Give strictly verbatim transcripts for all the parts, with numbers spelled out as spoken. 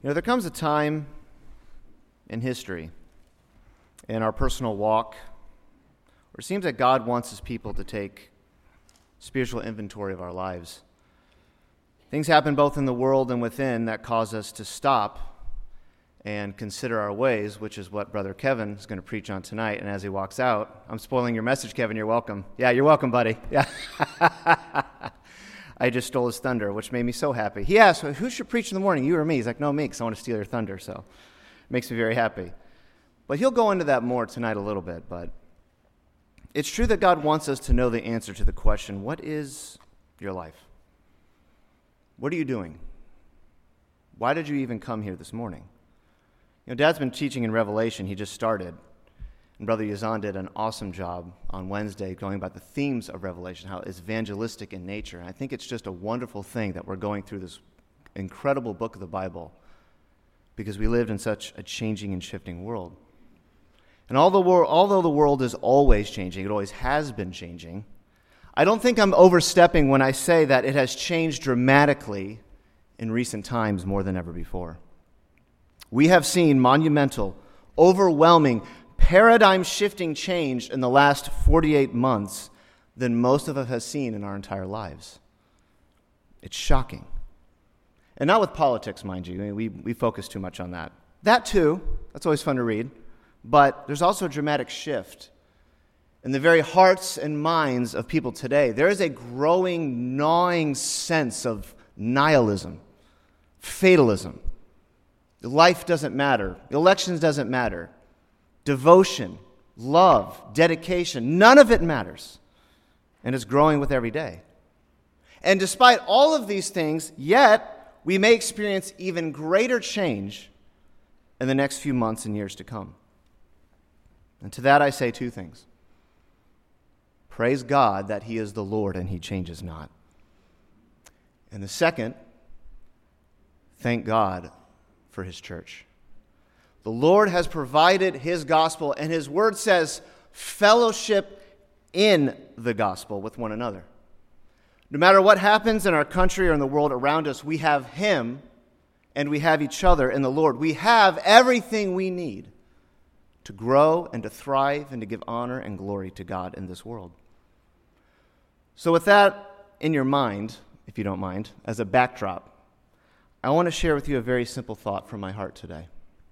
You know, there comes a time in history, in our personal walk, where it seems that God wants his people to take spiritual inventory of our lives. Things happen both in the world and within that cause us to stop and consider our ways, which is what Brother Kevin is going to preach on tonight. And as he walks out, I'm spoiling your message, Kevin. You're welcome. Yeah, you're welcome, buddy. Yeah. I just stole his thunder, which made me so happy. He asked, who should preach in the morning, you or me? He's like, no, me, because I want to steal your thunder. So it makes me very happy. But he'll go into that more tonight a little bit. But it's true that God wants us to know the answer to the question, what is your life? What are you doing? Why did you even come here this morning? You know, Dad's been teaching in Revelation. He just started. And Brother Yazan did an awesome job on Wednesday going about the themes of Revelation, how it's evangelistic in nature. And I think it's just a wonderful thing that we're going through this incredible book of the Bible because we lived in such a changing and shifting world. And although, we're, although the world is always changing, it always has been changing, I don't think I'm overstepping when I say that it has changed dramatically in recent times more than ever before. We have seen monumental, overwhelming, paradigm-shifting change in the last forty-eight months than most of us have seen in our entire lives. It's shocking. And not with politics, mind you. I mean, we, we focus too much on that. That too, that's always fun to read. But there's also a dramatic shift in the very hearts and minds of people today. There is a growing, gnawing sense of nihilism, fatalism. Life doesn't matter. Elections doesn't matter. Devotion, love, dedication, none of it matters. And it's growing with every day. And despite all of these things, yet we may experience even greater change in the next few months and years to come. And to that I say two things. Praise God that he is the Lord and he changes not. And the second, thank God for his church. The Lord has provided his gospel, and his word says fellowship in the gospel with one another. No matter what happens in our country or in the world around us, we have him and we have each other in the Lord. We have everything we need to grow and to thrive and to give honor and glory to God in this world. So with that in your mind, if you don't mind, as a backdrop, I want to share with you a very simple thought from my heart today.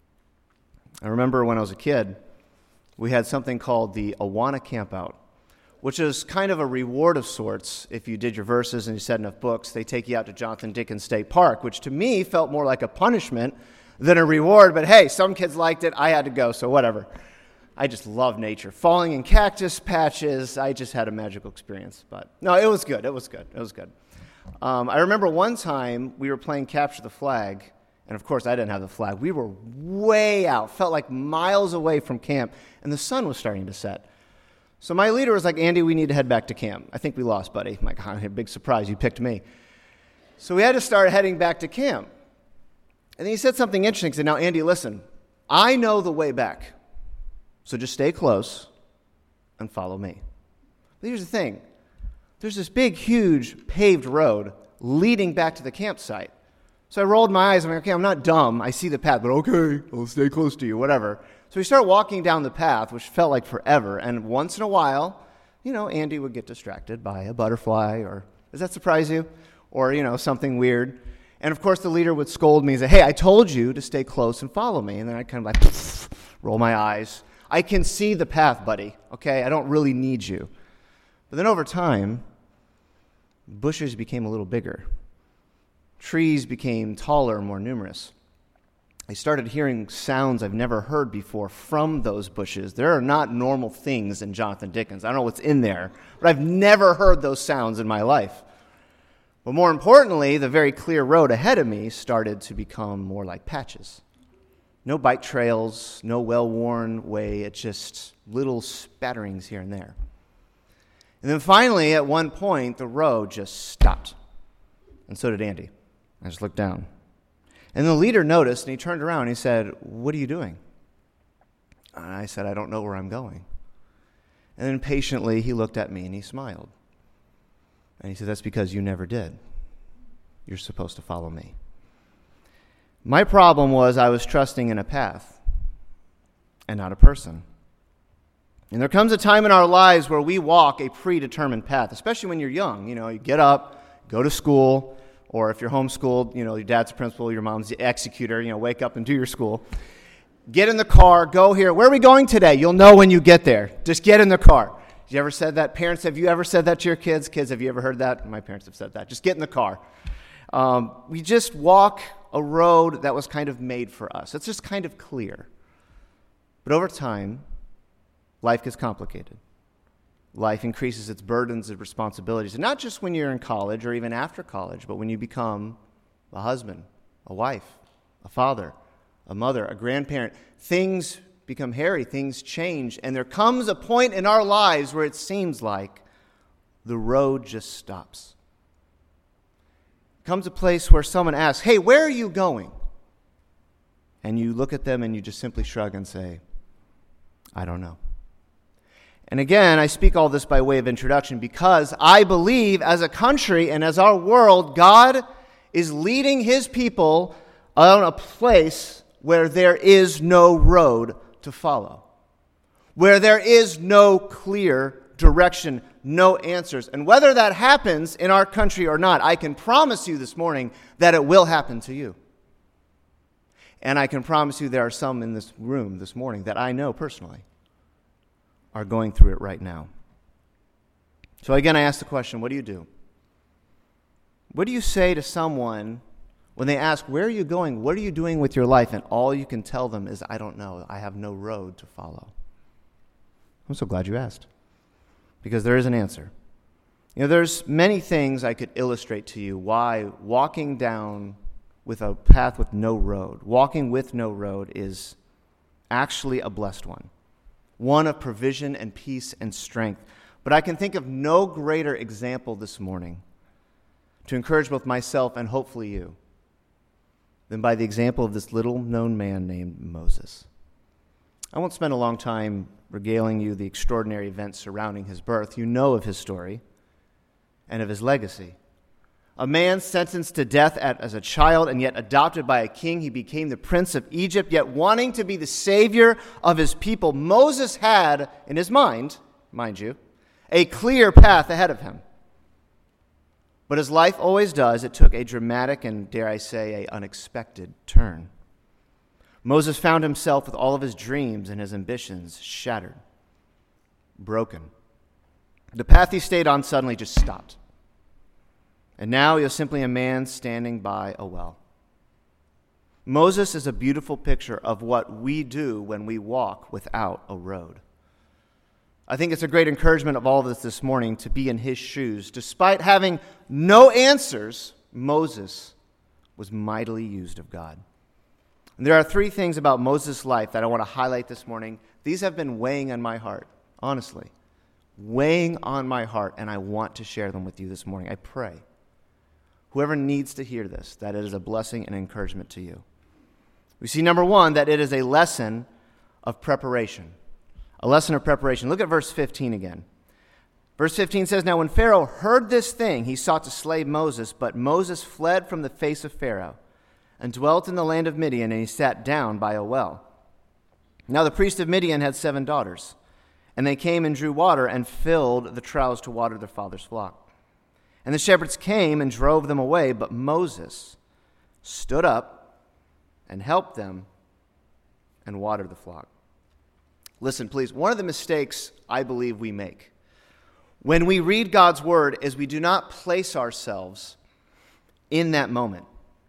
I remember when I was a kid, we had something called the Awana Campout, which is kind of a reward of sorts. If you did your verses and you said enough books, they take you out to Jonathan Dickens State Park, which to me felt more like a punishment than a reward. But hey, some kids liked it. I had to go, so whatever. I just love nature. Falling in cactus patches, I just had a magical experience. But no, it was good. It was good. It was good. Um, I remember one time we were playing Capture the Flag, and of course I didn't have the flag. We were way out, felt like miles away from camp, and the sun was starting to set. So my leader was like, Andy, we need to head back to camp. I think we lost, buddy. I'm like, oh, big surprise, you picked me. So we had to start heading back to camp. And then he said something interesting. He said, now, Andy, listen, I know the way back, so just stay close and follow me. But here's the thing. There's this big, huge paved road leading back to the campsite. So I rolled my eyes. I'm like, okay, I'm not dumb. I see the path, but okay, I'll stay close to you, whatever. So we start walking down the path, which felt like forever. And once in a while, you know, Andy would get distracted by a butterfly or, does that surprise you? Or, you know, something weird. And of course, the leader would scold me and say, hey, I told you to stay close and follow me. And then I'd kind of like roll my eyes. I can see the path, buddy, okay? I don't really need you. But then over time, bushes became a little bigger. Trees became taller and more numerous. I started hearing sounds I've never heard before from those bushes. There are not normal things in Jonathan Dickens. I don't know what's in there, but I've never heard those sounds in my life. But more importantly, the very clear road ahead of me started to become more like patches. No bike trails, no well-worn way, it's just little spatterings here and there. And then finally, at one point, the road just stopped. And so did Andy. I just looked down. And the leader noticed, and he turned around and he said, what are you doing? And I said, I don't know where I'm going. And then patiently, he looked at me and he smiled. And he said, that's because you never did. You're supposed to follow me. My problem was I was trusting in a path and not a person. And there comes a time in our lives where we walk a predetermined path, especially when you're young. You know, you get up, go to school, or if you're homeschooled, you know, your dad's the principal, your mom's the executor, you know, wake up and do your school. Get in the car, go here. Where are we going today? You'll know when you get there. Just get in the car. Have you ever said that? Parents, have you ever said that to your kids? Kids, have you ever heard that? My parents have said that. Just get in the car. Um, we just walk a road that was kind of made for us. It's just kind of clear. But over time, life gets complicated. Life increases its burdens and responsibilities. And not just when you're in college or even after college, but when you become a husband, a wife, a father, a mother, a grandparent. Things become hairy, things change, and there comes a point in our lives where it seems like the road just stops. Comes a place where someone asks, hey, where are you going? And you look at them and you just simply shrug and say, I don't know. And again, I speak all this by way of introduction because I believe as a country and as our world, God is leading his people on a place where there is no road to follow, where there is no clear direction, no answers. And whether that happens in our country or not, I can promise you this morning that it will happen to you. And I can promise you there are some in this room this morning that I know personally are going through it right now. So again, I ask the question, what do you do? What do you say to someone when they ask, where are you going? What are you doing with your life? And all you can tell them is, I don't know. I have no road to follow. I'm so glad you asked, because there is an answer. You know, there's many things I could illustrate to you why walking down with a path with no road, walking with no road is actually a blessed one. One of provision and peace and strength. But I can think of no greater example this morning to encourage both myself and hopefully you than by the example of this little-known man named Moses. I won't spend a long time regaling you the extraordinary events surrounding his birth. You know of his story and of his legacy. A man sentenced to death at, as a child and yet adopted by a king. He became the prince of Egypt, yet wanting to be the savior of his people. Moses had, in his mind, mind you, a clear path ahead of him. But as life always does, it took a dramatic and, dare I say, an unexpected turn. Moses found himself with all of his dreams and his ambitions shattered, broken. The path he stayed on suddenly just stopped. And now he was simply a man standing by a well. Moses is a beautiful picture of what we do when we walk without a road. I think it's a great encouragement of all of us this morning to be in his shoes. Despite having no answers, Moses was mightily used of God. And there are three things about Moses' life that I want to highlight this morning. These have been weighing on my heart, honestly, weighing on my heart, and I want to share them with you this morning. I pray, whoever needs to hear this, that it is a blessing and encouragement to you. We see, number one, that it is a lesson of preparation. A lesson of preparation. Look at verse fifteen again. Verse fifteen says, Now when Pharaoh heard this thing, he sought to slay Moses, but Moses fled from the face of Pharaoh and dwelt in the land of Midian, and he sat down by a well. Now the priest of Midian had seven daughters, and they came and drew water and filled the troughs to water their father's flock. And the shepherds came and drove them away, but Moses stood up and helped them and watered the flock. Listen, please, one of the mistakes I believe we make when we read God's word is we do not place ourselves in that moment.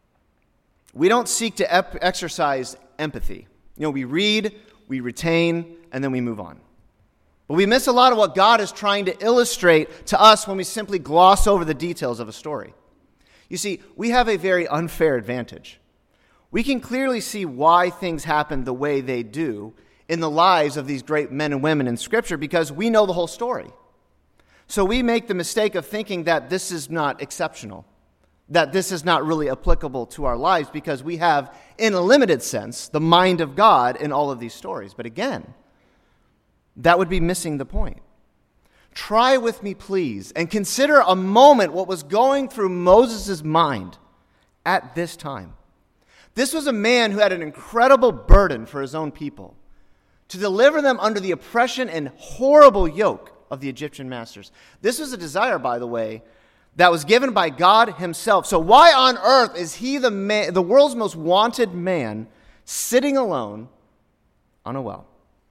We don't seek to ep- exercise empathy. You know, we read, we retain, and then we move on. But we miss a lot of what God is trying to illustrate to us when we simply gloss over the details of a story. You see, we have a very unfair advantage. We can clearly see why things happen the way they do in the lives of these great men and women in Scripture because we know the whole story. So we make the mistake of thinking that this is not exceptional, that this is not really applicable to our lives because we have, in a limited sense, the mind of God in all of these stories. But again, that would be missing the point. Try with me, please, and consider a moment what was going through Moses' mind at this time. This was a man who had an incredible burden for his own people, to deliver them under the oppression and horrible yoke of the Egyptian masters. This was a desire, by the way, that was given by God himself. So why on earth is he the man, the world's most wanted man, sitting alone on a well?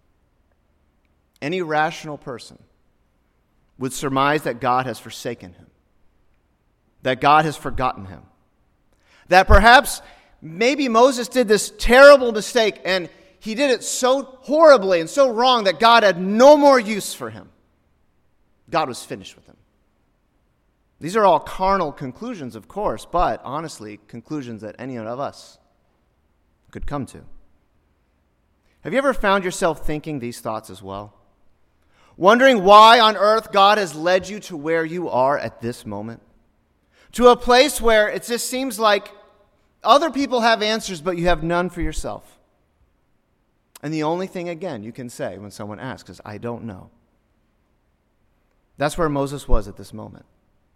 Any rational person would surmise that God has forsaken him, that God has forgotten him, that perhaps maybe Moses did this terrible mistake and he did it so horribly and so wrong that God had no more use for him. God was finished with him. These are all carnal conclusions, of course, but honestly, conclusions that any of us could come to. Have you ever found yourself thinking these thoughts as well? Wondering why on earth God has led you to where you are at this moment? To a place where it just seems like other people have answers, but you have none for yourself. And the only thing, again, you can say when someone asks is, I don't know. That's where Moses was at this moment.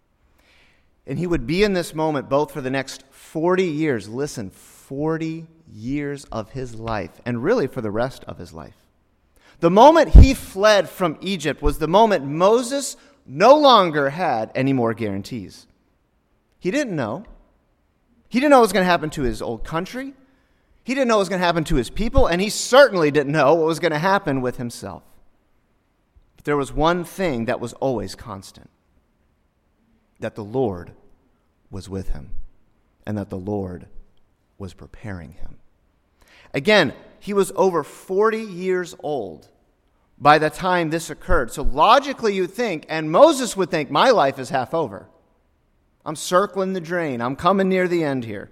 And he would be in this moment both for the next forty years. Listen, forty years of his life, and really for the rest of his life. The moment he fled from Egypt was the moment Moses no longer had any more guarantees. He didn't know. He didn't know what was going to happen to his old country. He didn't know what was going to happen to his people, and he certainly didn't know what was going to happen with himself. But there was one thing that was always constant, that the Lord was with him, and that the Lord was preparing him. Again, he was over forty years old by the time this occurred. So logically you'd think, and Moses would think, my life is half over. I'm circling the drain. I'm coming near the end here.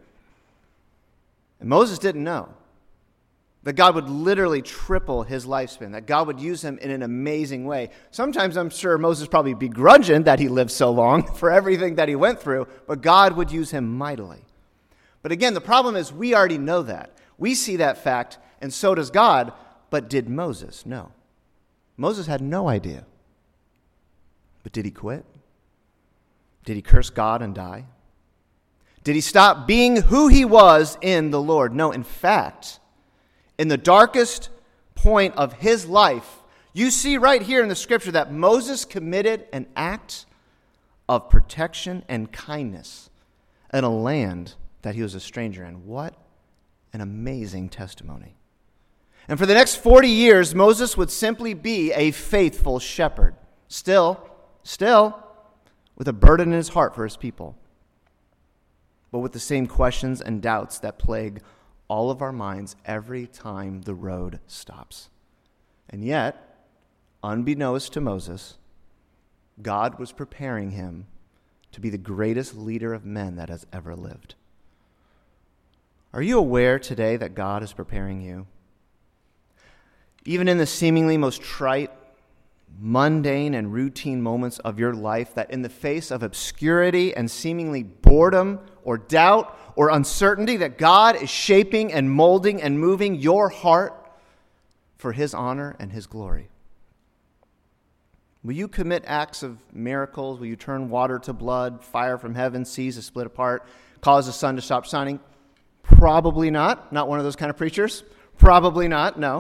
And Moses didn't know that God would literally triple his lifespan, that God would use him in an amazing way. Sometimes I'm sure Moses probably begrudged that he lived so long for everything that he went through, but God would use him mightily. But again, the problem is we already know that. We see that fact, and so does God, but did Moses? No. Moses had no idea. But did he quit? Did he curse God and die? Did he stop being who he was in the Lord? No, in fact, in the darkest point of his life, you see right here in the scripture that Moses committed an act of protection and kindness in a land that he was a stranger in. What an amazing testimony. And for the next forty years, Moses would simply be a faithful shepherd, still, still, with a burden in his heart for his people, but with the same questions and doubts that plague all of our minds every time the road stops. And yet, unbeknownst to Moses, God was preparing him to be the greatest leader of men that has ever lived. Are you aware today that God is preparing you? Even in the seemingly most trite, mundane, and routine moments of your life, that in the face of obscurity and seemingly boredom or doubt or uncertainty, that God is shaping and molding and moving your heart for his honor and his glory. Will you commit acts of miracles? Will you turn water to blood, fire from heaven, seas to split apart, cause the sun to stop shining? Probably not. Not one of those kind of preachers. Probably not, no.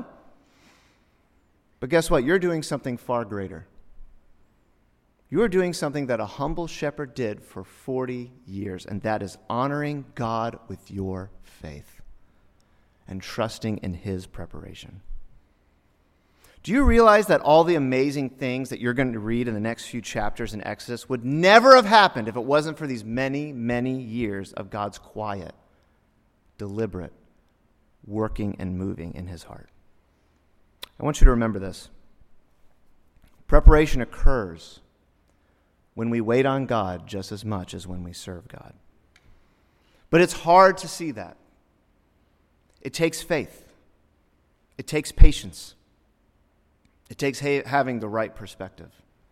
But guess what? You're doing something far greater. You are doing something that a humble shepherd did for forty years, and that is honoring God with your faith and trusting in his preparation. Do you realize that all the amazing things that you're going to read in the next few chapters in Exodus would never have happened if it wasn't for these many, many years of God's quiet, deliberate, working and moving in his heart? I want you to remember this. Preparation occurs when we wait on God just as much as when we serve God. But it's hard to see that. It takes faith. It takes patience. It takes ha- having the right perspective.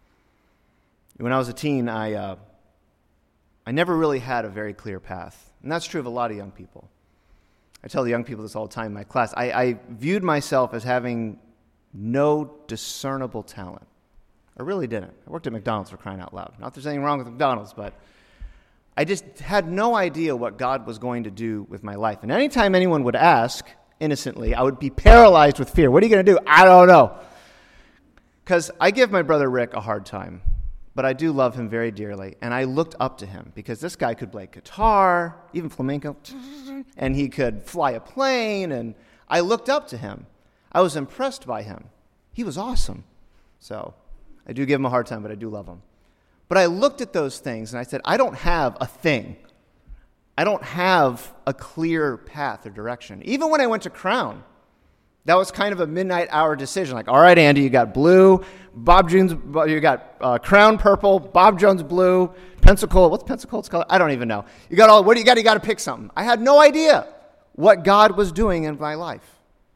When I was a teen, I, uh, I never really had a very clear path. And that's true of a lot of young people. I tell the young people this all the time in my class. I, I viewed myself as having no discernible talent. I really didn't. I worked at McDonald's, for crying out loud. Not that there's anything wrong with McDonald's, but I just had no idea what God was going to do with my life. And anytime anyone would ask, innocently, I would be paralyzed with fear. What are you going to do? I don't know. Because I give my brother Rick a hard time, but I do love him very dearly. And I looked up to him because this guy could play guitar, even flamenco, and he could fly a plane. And I looked up to him. I was impressed by him. He was awesome. So I do give him a hard time, but I do love him. But I looked at those things and I said, I don't have a thing. I don't have a clear path or direction. Even when I went to Crown, that was kind of a midnight hour decision. Like, all right, Andy, you got blue, Bob Jones, you got uh, Crown purple, Bob Jones blue, Pensacola. What's Pensacola's color? I don't even know. You got all. What do you got? You got to pick something. I had no idea what God was doing in my life.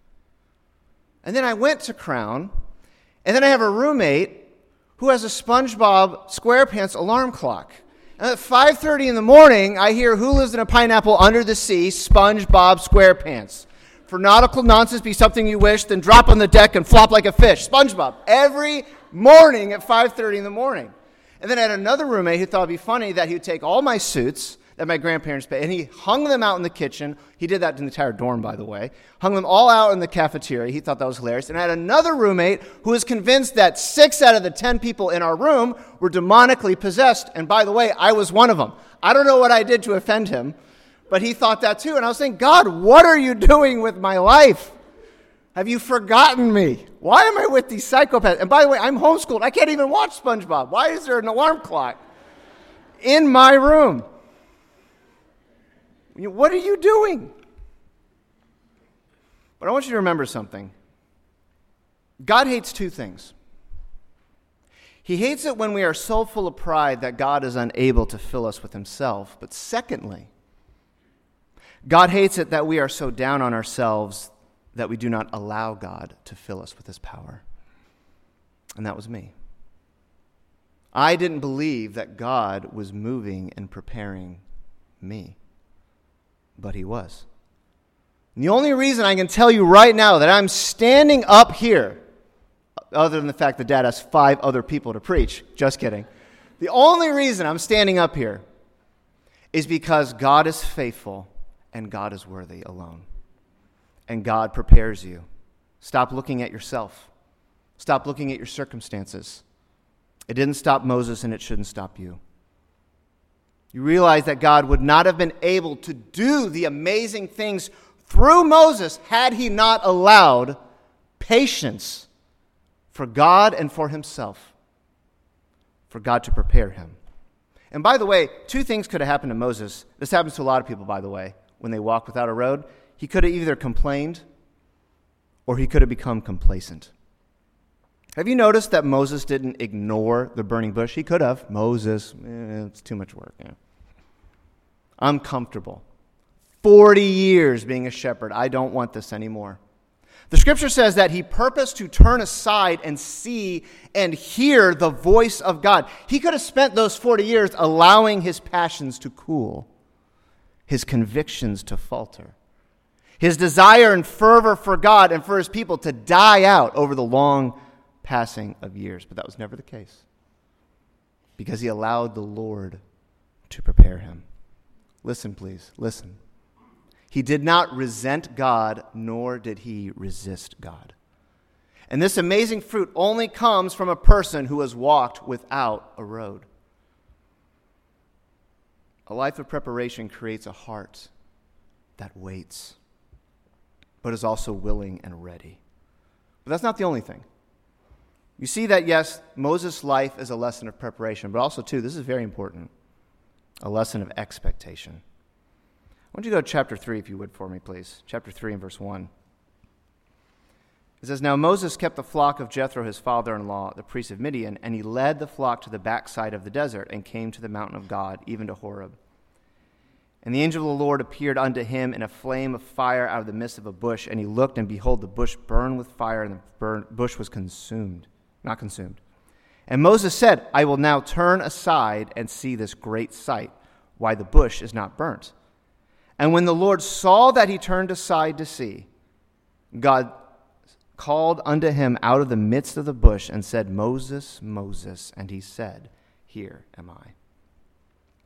And then I went to Crown, and then I have a roommate who has a SpongeBob SquarePants alarm clock. And at five thirty in the morning, I hear Who Lives in a Pineapple Under the Sea, SpongeBob SquarePants. For nautical nonsense be something you wish, then drop on the deck and flop like a fish. SpongeBob. Every morning at five thirty in the morning. And then I had another roommate who thought it'd be funny that he would take all my suits that my grandparents paid, and he hung them out in the kitchen. He did that in the entire dorm, by the way. Hung them all out in the cafeteria. He thought that was hilarious. And I had another roommate who was convinced that six out of the ten people in our room were demonically possessed. And by the way, I was one of them. I don't know what I did to offend him, but he thought that too. And I was saying, God, what are you doing with my life? Have you forgotten me? Why am I with these psychopaths? And by the way, I'm homeschooled. I can't even watch SpongeBob. Why is there an alarm clock in my room? What are you doing? But I want you to remember something. God hates two things. He hates it when we are so full of pride that God is unable to fill us with himself. But secondly, God hates it that we are so down on ourselves that we do not allow God to fill us with his power. And that was me. I didn't believe that God was moving and preparing me. But he was. And the only reason I can tell you right now that I'm standing up here, other than the fact that Dad has five other people to preach, just kidding. The only reason I'm standing up here is because God is faithful and God is worthy alone. And God prepares you. Stop looking at yourself. Stop looking at your circumstances. It didn't stop Moses and it shouldn't stop you. You realize that God would not have been able to do the amazing things through Moses had he not allowed patience for God and for himself, for God to prepare him. And by the way, two things could have happened to Moses. This happens to a lot of people, by the way, when they walk without a road. He could have either complained or he could have become complacent. Have you noticed that Moses didn't ignore the burning bush? He could have. Moses, eh, it's too much work. Yeah. I'm comfortable. forty years being a shepherd. I don't want this anymore. The scripture says that he purposed to turn aside and see and hear the voice of God. He could have spent those forty years allowing his passions to cool, his convictions to falter, his desire and fervor for God and for his people to die out over the long passing of years. But that was never the case, because he allowed the Lord to prepare him. Listen, please, listen. He did not resent God, nor did he resist God. And this amazing fruit only comes from a person who has walked without a road. A life of preparation creates a heart that waits, but is also willing and ready. But that's not the only thing. You see that, yes, Moses' life is a lesson of preparation, but also, too, this is very important, a lesson of expectation. I want you to go to chapter three, if you would, for me, please. Chapter three and verse one. It says, Now Moses kept the flock of Jethro, his father-in-law, the priest of Midian, and he led the flock to the backside of the desert and came to the mountain of God, even to Horeb. And the angel of the Lord appeared unto him in a flame of fire out of the midst of a bush, and he looked, and behold, the bush burned with fire, and the burn, bush was consumed. Not consumed. And Moses said, I will now turn aside and see this great sight, why the bush is not burnt. And when the Lord saw that he turned aside to see, God called unto him out of the midst of the bush and said, Moses, Moses. And he said, Here am I.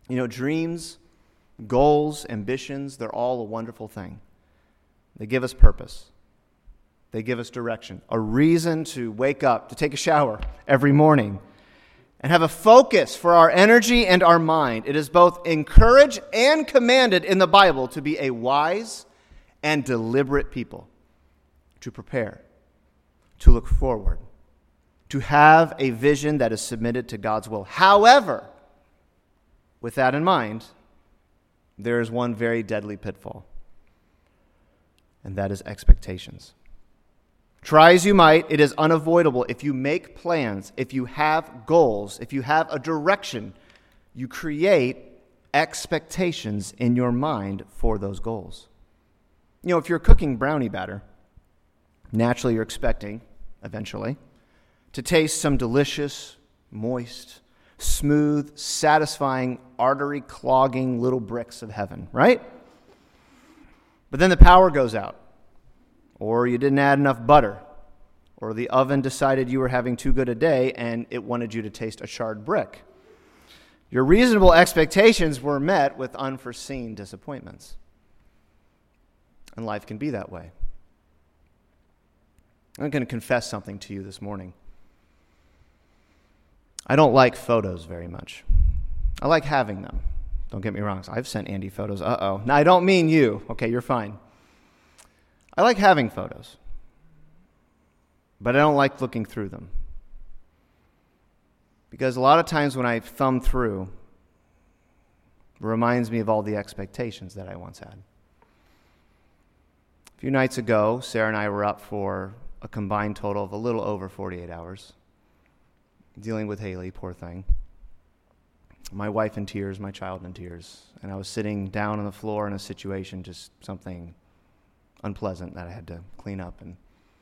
You know, dreams, goals, ambitions, they're all a wonderful thing. They give us purpose. They give us direction, a reason to wake up, to take a shower every morning, and have a focus for our energy and our mind. It is both encouraged and commanded in the Bible to be a wise and deliberate people, to prepare, to look forward, to have a vision that is submitted to God's will. However, with that in mind, there is one very deadly pitfall, and that is expectations. Try as you might, it is unavoidable. If you make plans, if you have goals, if you have a direction, you create expectations in your mind for those goals. You know, if you're cooking brownie batter, naturally you're expecting, eventually, to taste some delicious, moist, smooth, satisfying, artery-clogging little bricks of heaven, right? But then the power goes out. Or you didn't add enough butter, or the oven decided you were having too good a day and it wanted you to taste a charred brick. Your reasonable expectations were met with unforeseen disappointments. And life can be that way. I'm going to confess something to you this morning. I don't like photos very much. I like having them. Don't get me wrong. I've sent Andy photos. Uh-oh. Now, I don't mean you. Okay, you're fine. I like having photos, but I don't like looking through them. Because a lot of times when I thumb through, it reminds me of all the expectations that I once had. A few nights ago, Sarah and I were up for a combined total of a little over forty-eight hours, dealing with Haley, poor thing. My wife in tears, my child in tears, and I was sitting down on the floor in a situation, just something unpleasant that I had to clean up. And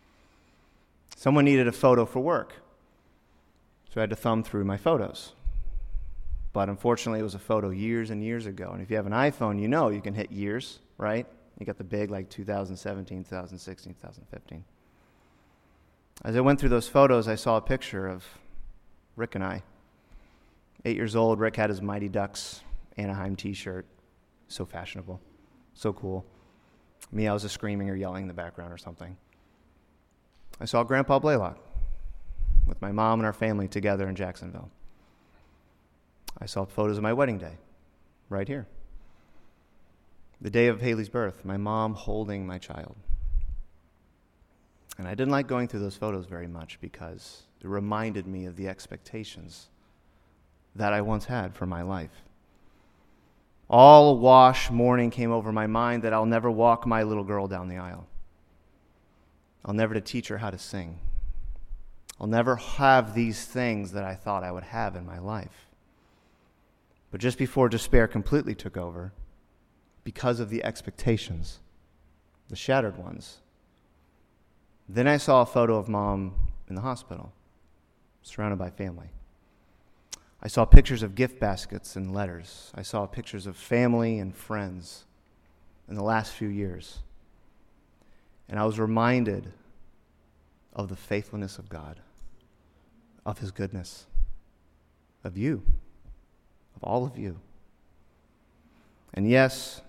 someone needed a photo for work, so I had to thumb through my photos. But unfortunately, it was a photo years and years ago. And if you have an iPhone, you know you can hit years, right? You got the big, like two thousand seventeen, two thousand sixteen, two thousand fifteen. As I went through those photos, I saw a picture of Rick and I. Eight years old, Rick had his Mighty Ducks Anaheim t-shirt. So fashionable, so cool. Me, I was just screaming or yelling in the background or something. I saw Grandpa Blaylock with my mom and our family together in Jacksonville. I saw photos of my wedding day right here. The day of Haley's birth, my mom holding my child. And I didn't like going through those photos very much because it reminded me of the expectations that I once had for my life. All wash morning came over my mind that I'll never walk my little girl down the aisle. I'll never to teach her how to sing. I'll never have these things that I thought I would have in my life. But just before despair completely took over, because of the expectations, the shattered ones, then I saw a photo of Mom in the hospital, surrounded by family. I saw pictures of gift baskets and letters. I saw pictures of family and friends in the last few years. And I was reminded of the faithfulness of God, of His goodness, of you, of all of you. And yes,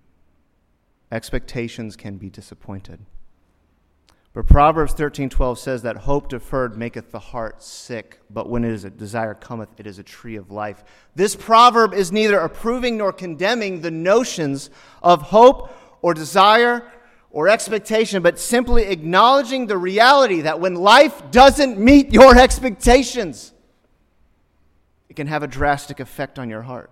expectations can be disappointed. But Proverbs thirteen twelve says that hope deferred maketh the heart sick, but when it is a desire cometh, it is a tree of life. This proverb is neither approving nor condemning the notions of hope or desire or expectation, but simply acknowledging the reality that when life doesn't meet your expectations, it can have a drastic effect on your heart.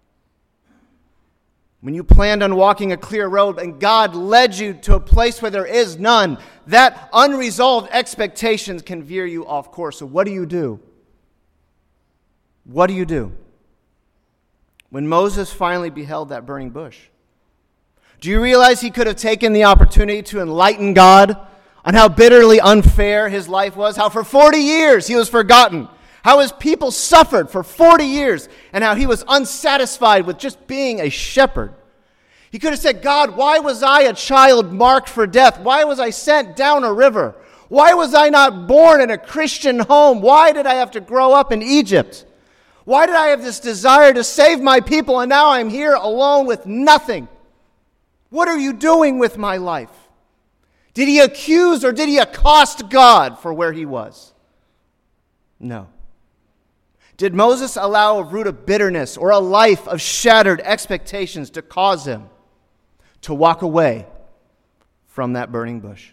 When you planned on walking a clear road and God led you to a place where there is none, that unresolved expectations can veer you off course. So what do you do? What do you do? When Moses finally beheld that burning bush, do you realize he could have taken the opportunity to enlighten God on how bitterly unfair his life was? How for forty years he was forgotten? How his people suffered for forty years, and how he was unsatisfied with just being a shepherd. He could have said, God, why was I a child marked for death? Why was I sent down a river? Why was I not born in a Christian home? Why did I have to grow up in Egypt? Why did I have this desire to save my people and now I'm here alone with nothing? What are you doing with my life? Did he accuse or did he accost God for where he was? No. Did Moses allow a root of bitterness or a life of shattered expectations to cause him to walk away from that burning bush?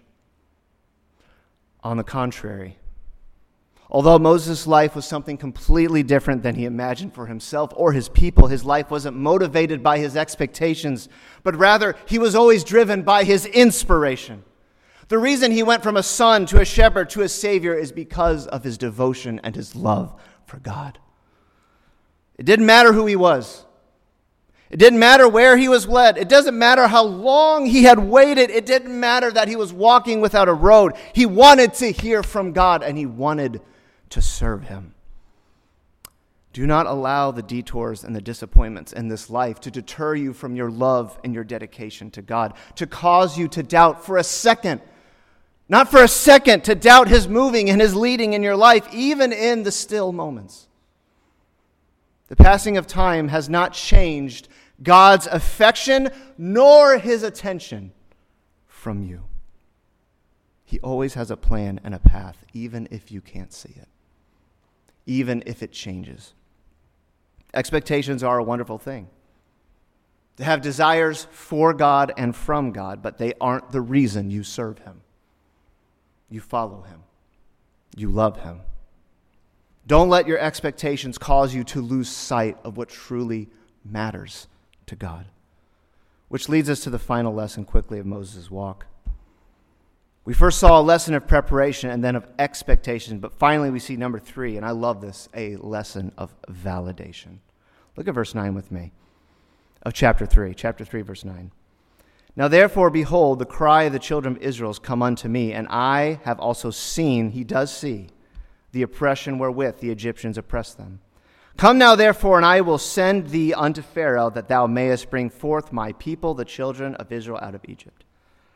On the contrary, although Moses' life was something completely different than he imagined for himself or his people, his life wasn't motivated by his expectations, but rather he was always driven by his inspiration. The reason he went from a son to a shepherd to a savior is because of his devotion and his love for God. It didn't matter who he was. It didn't matter where he was led. It doesn't matter how long he had waited. It didn't matter that he was walking without a road. He wanted to hear from God and he wanted to serve him. Do not allow the detours and the disappointments in this life to deter you from your love and your dedication to God, to cause you to doubt for a second, not for a second, to doubt his moving and his leading in your life, even in the still moments. The passing of time has not changed God's affection nor his attention from you. He always has a plan and a path, even if you can't see it, even if it changes. Expectations are a wonderful thing. To have desires for God and from God, but they aren't the reason you serve him. You follow him. You love him. Don't let your expectations cause you to lose sight of what truly matters to God. Which leads us to the final lesson quickly of Moses' walk. We first saw a lesson of preparation and then of expectation, but finally we see number three, and I love this, a lesson of validation. Look at verse nine with me of chapter three. Chapter three, verse nine. Now therefore, behold, the cry of the children of Israel has come unto me, and I have also seen, he does see, the oppression wherewith the Egyptians oppress them. Come now therefore, and I will send thee unto Pharaoh, that thou mayest bring forth my people, the children of Israel, out of Egypt.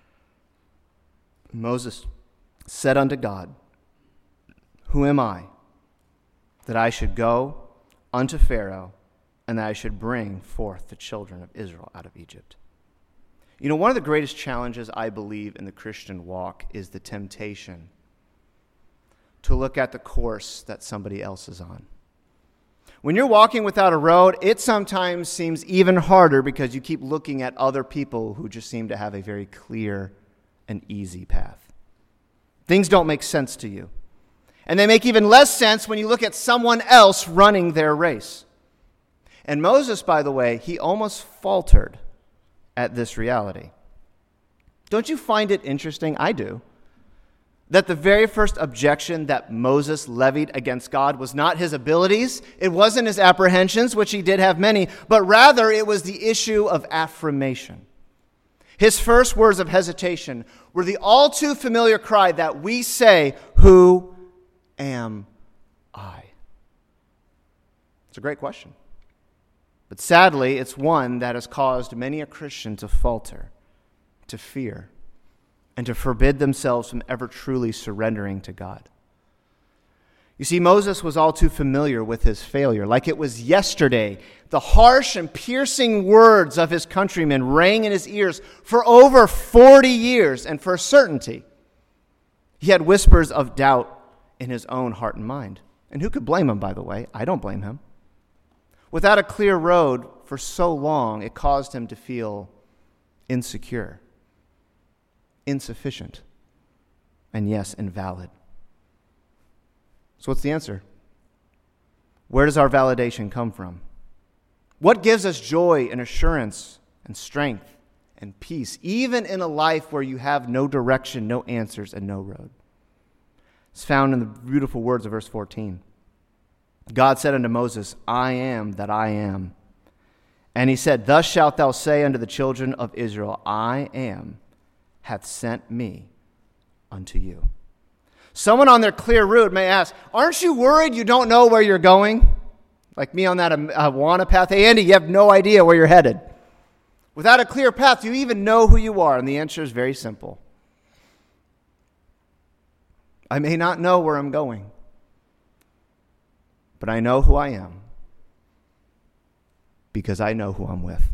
Moses said unto God, Who am I, that I should go unto Pharaoh, and that I should bring forth the children of Israel out of Egypt? You know, one of the greatest challenges, I believe, in the Christian walk is the temptation to look at the course that somebody else is on. When you're walking without a road, it sometimes seems even harder because you keep looking at other people who just seem to have a very clear and easy path. Things don't make sense to you. And they make even less sense when you look at someone else running their race. And Moses, by the way, he almost faltered at this reality. Don't you find it interesting? I do. That the very first objection that Moses levied against God was not his abilities, it wasn't his apprehensions, which he did have many, but rather it was the issue of affirmation. His first words of hesitation were the all too familiar cry that we say, Who am I? It's a great question. But sadly, it's one that has caused many a Christian to falter, to fear, and to forbid themselves from ever truly surrendering to God. You see, Moses was all too familiar with his failure. Like it was yesterday, the harsh and piercing words of his countrymen rang in his ears for over forty years, and for certainty, he had whispers of doubt in his own heart and mind. And who could blame him, by the way? I don't blame him. Without a clear road for so long, it caused him to feel insecure, insufficient, and yes, invalid. So what's the answer? Where does our validation come from? What gives us joy and assurance and strength and peace, even in a life where you have no direction, no answers, and no road? It's found in the beautiful words of verse fourteen. God said unto Moses, I am that I am. And he said, Thus shalt thou say unto the children of Israel, I am hath sent me unto you. Someone on their clear route may ask, aren't you worried you don't know where you're going? Like me on that Awana path. Hey, Andy, you have no idea where you're headed. Without a clear path, do you even know who you are? And the answer is very simple. I may not know where I'm going, but I know who I am, because I know who I'm with.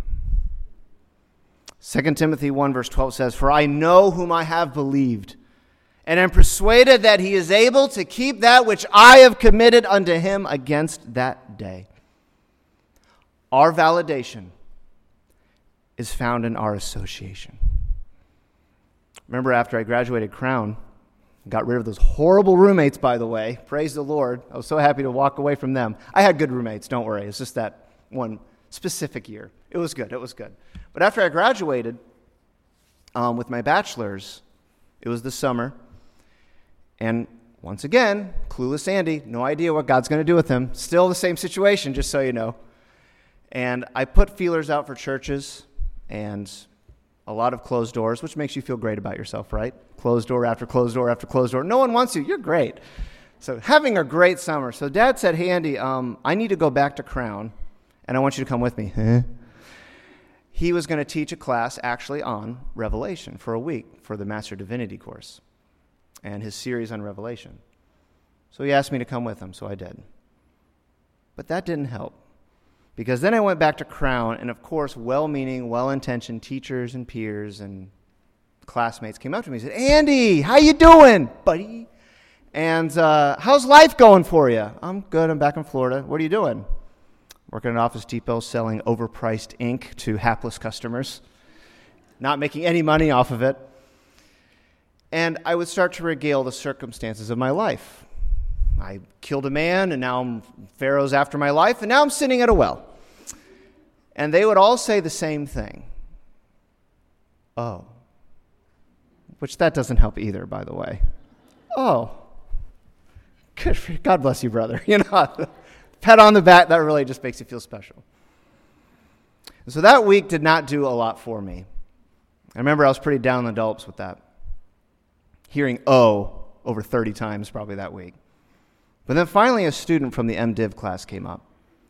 Second Timothy one verse twelve says, "For I know whom I have believed, and am persuaded that he is able to keep that which I have committed unto him against that day." Our validation is found in our association. Remember, after I graduated Crown, got rid of those horrible roommates, by the way. Praise the Lord. I was so happy to walk away from them. I had good roommates, don't worry. It's just that one specific year. It was good. It was good. But after I graduated um, with my bachelor's, it was the summer. And once again, clueless Andy, no idea what God's going to do with him. Still the same situation, just so you know. And I put feelers out for churches and a lot of closed doors, which makes you feel great about yourself, right? Closed door after closed door after closed door. No one wants you. You're great. So having a great summer. So Dad said, "Hey, Andy, um, I need to go back to Crown, and I want you to come with me." Huh? He was going to teach a class actually on Revelation for a week for the Master Divinity course and his series on Revelation. So he asked me to come with him, so I did. But that didn't help. Because then I went back to Crown, and of course, well-meaning, well-intentioned teachers and peers and classmates came up to me and said, "Andy, how you doing, buddy? And uh, how's life going for you?" "I'm good. I'm back in Florida." "What are you doing?" "Working at Office Depot selling overpriced ink to hapless customers, not making any money off of it." And I would start to regale the circumstances of my life. I killed a man, and now I'm, Pharaoh's after my life, and now I'm sitting at a well. And they would all say the same thing. "Oh." Which that doesn't help either, by the way. "Oh. Good for you. God bless you, brother." You know, pat on the back, that really just makes you feel special. And so that week did not do a lot for me. I remember I was pretty down in the dumps with that. Hearing "oh" over thirty times probably that week. But then finally a student from the MDiv class came up.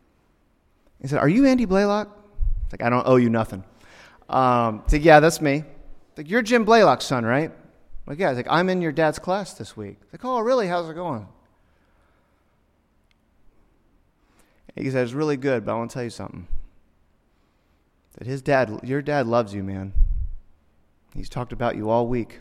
He said, "Are you Andy Blaylock?" It's like, "I don't owe you nothing." Um, I said, "Yeah, that's me." It's like, "You're Jim Blaylock's son, right?" I'm like, "Yeah." He's like, "I'm in your dad's class this week." It's like, "Oh, really? How's it going?" He said, "It's really good, but I want to tell you something. That his dad, your dad loves you, man. He's talked about you all week.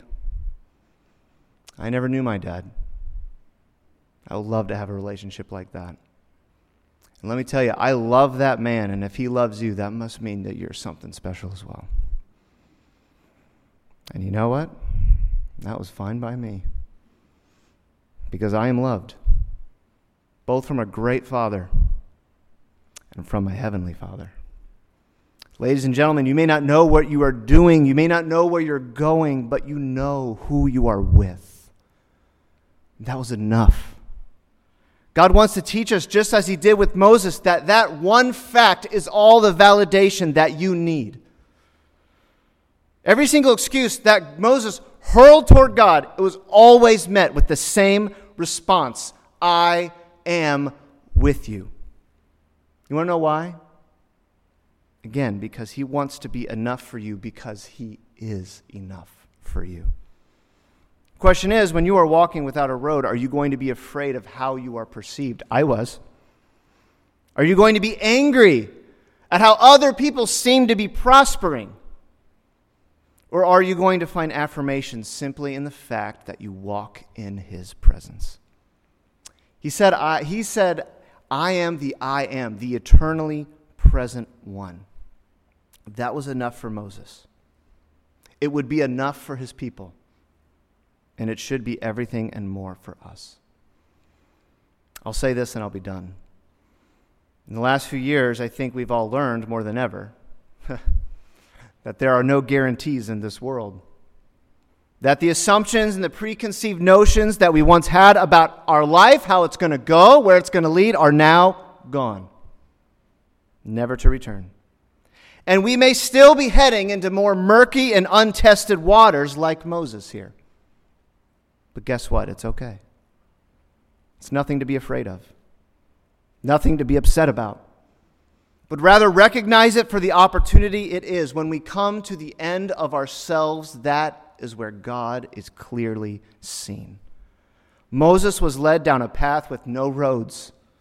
I never knew my dad. I would love to have a relationship like that. And let me tell you, I love that man, and if he loves you, that must mean that you're something special as well." And you know what? That was fine by me. Because I am loved, both from a great Father and from my Heavenly Father. Ladies and gentlemen, you may not know what you are doing, you may not know where you're going, but you know who you are with. That was enough. God wants to teach us, just as he did with Moses, that that one fact is all the validation that you need. Every single excuse that Moses hurled toward God, it was always met with the same response: "I am with you." You want to know why? Again, because he wants to be enough for you, because he is enough for you. The question is, when you are walking without a road, are you going to be afraid of how you are perceived? I was. Are you going to be angry at how other people seem to be prospering? Or are you going to find affirmation simply in the fact that you walk in his presence? He said, I, he said, "I am the I am, the eternally present one." That was enough for Moses. It would be enough for his people. And it should be everything and more for us. I'll say this and I'll be done. In the last few years, I think we've all learned more than ever that there are no guarantees in this world. That the assumptions and the preconceived notions that we once had about our life, how it's going to go, where it's going to lead, are now gone. Never to return. And we may still be heading into more murky and untested waters like Moses here. But guess what? It's okay. It's nothing to be afraid of. Nothing to be upset about. But rather recognize it for the opportunity it is. When we come to the end of ourselves, that is where God is clearly seen. Moses was led down a path with no roads,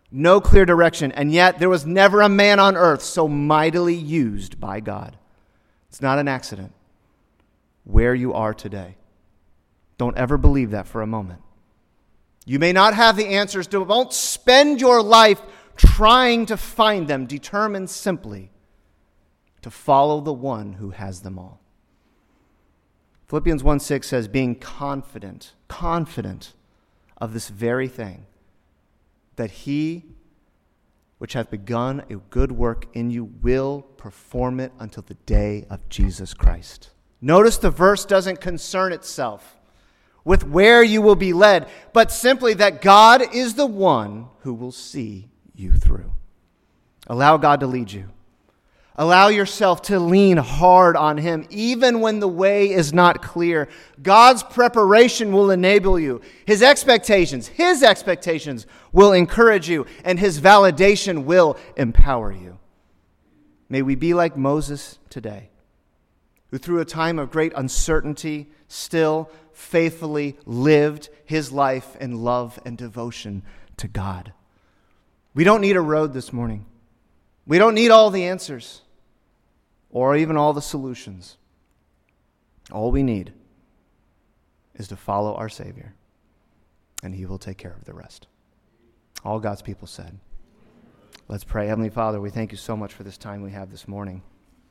no clear direction, and yet there was never a man on earth so mightily used by God. It's not an accident where you are today. Don't ever believe that for a moment. You may not have the answers. Don't spend your life trying to find them. Determine simply to follow the one who has them all. Philippians one six says, being confident, confident of this very thing, that he which hath begun a good work in you will perform it until the day of Jesus Christ. Notice the verse doesn't concern itself with where you will be led, but simply that God is the one who will see you through. Allow God to lead you. Allow yourself to lean hard on him, even when the way is not clear. God's preparation will enable you. His expectations, his expectations will encourage you, and his validation will empower you. May we be like Moses today, who through a time of great uncertainty still faithfully lived his life in love and devotion to God. We don't need a road this morning. We don't need all the answers or even all the solutions. All we need is to follow our Savior, and he will take care of the rest. All God's people said. Let's pray. Heavenly Father, we thank you so much for this time we have this morning.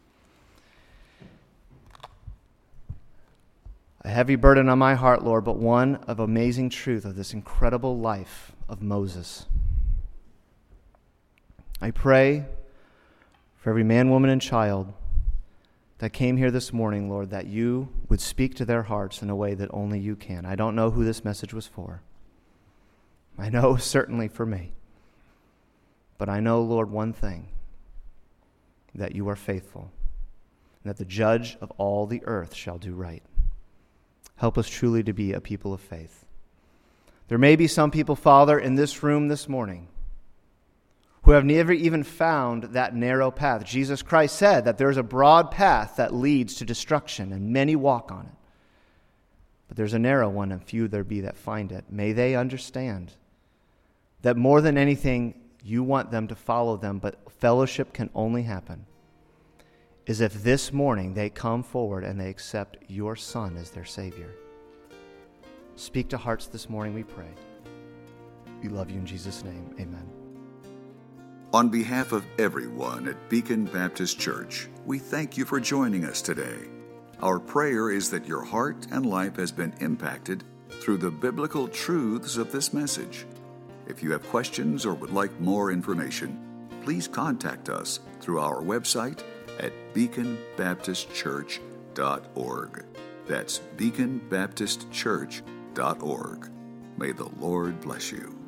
A heavy burden on my heart, Lord, but one of amazing truth of this incredible life of Moses. I pray for every man, woman, and child that came here this morning, Lord, that you would speak to their hearts in a way that only you can. I don't know who this message was for. I know certainly for me. But I know, Lord, one thing, that you are faithful, and that the judge of all the earth shall do right. Help us truly to be a people of faith. There may be some people, Father, in this room this morning who have never even found that narrow path. Jesus Christ said that there's a broad path that leads to destruction, and many walk on it. But there's a narrow one, and few there be that find it. May they understand that more than anything, you want them to follow them, but fellowship can only happen is if this morning they come forward and they accept your Son as their Savior. Speak to hearts this morning, we pray. We love you in Jesus' name. Amen. On behalf of everyone at Beacon Baptist Church, we thank you for joining us today. Our prayer is that your heart and life has been impacted through the biblical truths of this message. If you have questions or would like more information, please contact us through our website at beacon baptist church dot org. That's beacon baptist church dot org. May the Lord bless you.